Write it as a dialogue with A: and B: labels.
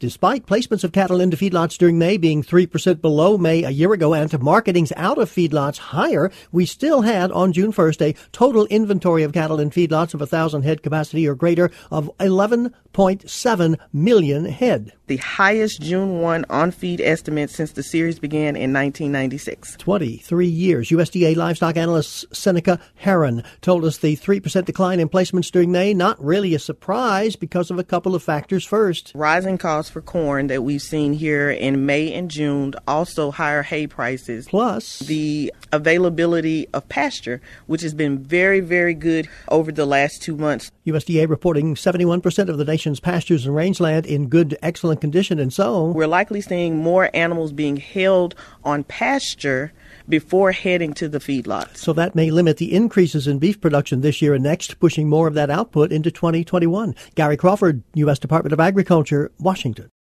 A: Despite placements of cattle into feedlots during May being 3% below May a year ago and marketings out of feedlots higher, we still had on June 1st a total inventory of cattle in feedlots of 1,000 head capacity or greater of 11.7 million head.
B: The highest June 1 on-feed estimate since the series began in 1996.
A: 23 years. USDA livestock analyst Seneca Heron told us the 3% decline in placements during May, not really a surprise because of a couple of factors. First,
B: rising costs for corn that we've seen here in May and June, also higher hay prices.
A: Plus,
B: the availability of pasture, which has been very, very good over the last 2 months.
A: USDA reporting 71% of the nation's pastures and rangeland in good to excellent condition, and so
B: we're likely seeing more animals being held on pasture before heading to the feedlots.
A: So that may limit the increases in beef production this year and next, pushing more of that output into 2021. Gary Crawford, U.S. Department of Agriculture, Washington.